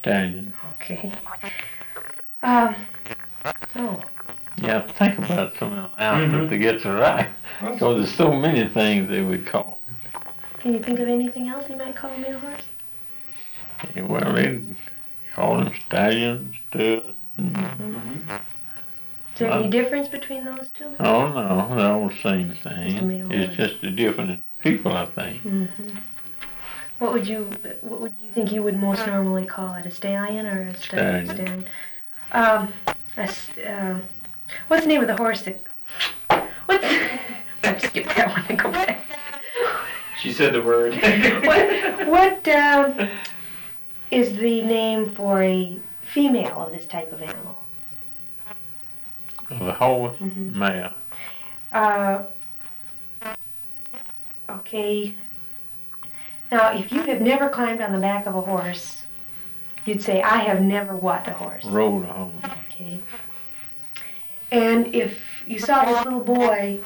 Stallion. Okay. Oh. You have to think about some of the answers to get it right. Because there's so many things they would call. Can you think of anything else you might call a male horse? Well, they call them stallions, studs. Is there any difference between those two? Oh, no, they're all the same Just a thing. male It's horse. just the different people, I think. What would you think you would most normally call it? A stallion or a Stallion. What's the name of the horse that? I'll skip that one and go back. She said the word. What is the name for a female of this type of animal? Of a horse, male. Okay. Now, if you have never climbed on the back of a horse, you'd say, I have never what a horse? Rode a horse. Okay. And if you saw this little boy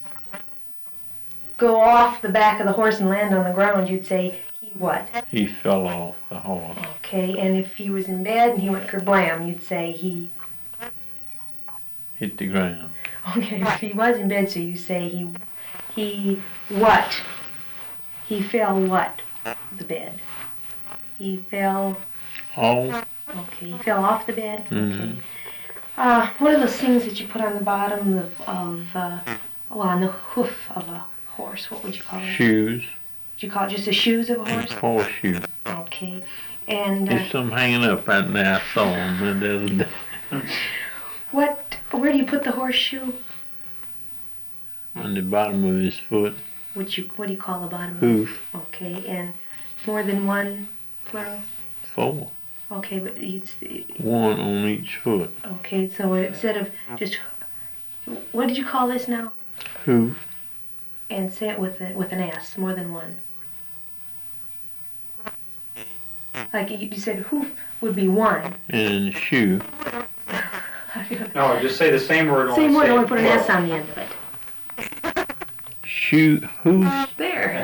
go off the back of the horse and land on the ground, you'd say, he what? He fell off the horse. Okay, and if he was in bed and he went kerblam, you'd say he... Hit the ground. Okay, if he was in bed, so you say he what? He fell what? The bed. He fell... Off. Okay, he fell off the bed? Mhm. Okay. What are those things that you put on the bottom on the hoof of a horse? What would you call it? Shoes. Would you call it just the shoes of a horse? Horseshoe. Okay. And There's some hanging up right there. I saw them the other day. where do you put the horseshoe? On the bottom of his foot. What do you call the bottom? Hoof. Okay, and more than one plural? 4. Okay, but it's... One on each foot. Okay, so instead of just... What did you call this now? Hoof. And say it with an S, more than one. Like you said, hoof would be one. And shoe. No, just say the same word. Same word, only put an plural. S on the end of it. Shoe. Hoof. There.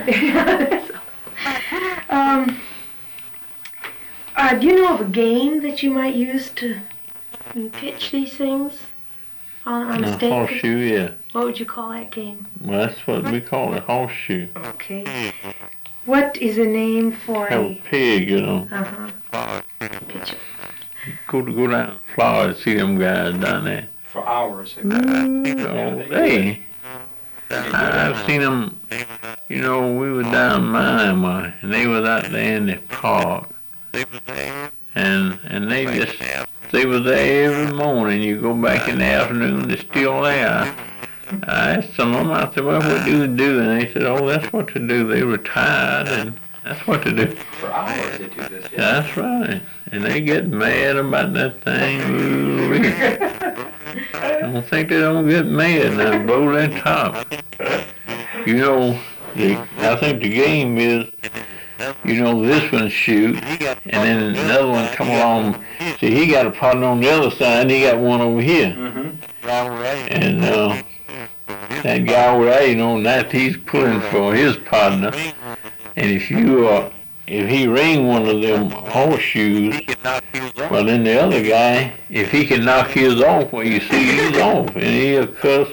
Do you know of a game that you might use to pitch these things on a A stake? horseshoe, yeah. What would you call that game? Well, that's what we call a horseshoe. Okay. What is a name for Have a pig, you know. Pitch it. Go down to Florida, see them guys down there. For hours. All day. I've seen them, you know, we were down in Miami, and they was out there in the park. And they were there every morning. You go back in the afternoon, they're still there. I asked some of them, I said, well, what do you do? And they said, oh, that's what to do. They retired, and that's what to do. For hours they do this, yeah. That's right. And they get mad about that thing. Ooh-wee. I don't think they don't get mad now, blow that top. You know, I think the game is, you know, this one shoot, and then another one come along. See, he got a partner on the other side, and he got one over here. And that guy over there, you know, that he's pulling for his partner. And if he ring one of them horseshoes, well, then the other guy, if he can knock his off, well, you see he's off, and he'll cuss.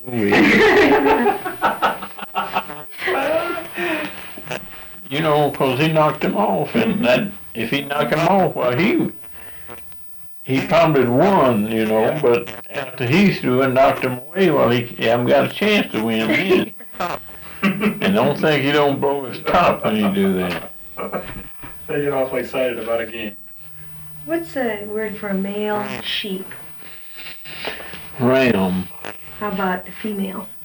You know, 'cause he knocked him off, and that if he knocked him off, well, he probably won, you know. But after he threw and knocked him away, well, he haven't got a chance to win then. And don't think he don't blow his top when you do that. They get awful excited about a game. What's a word for a male sheep? Ram. How about a female?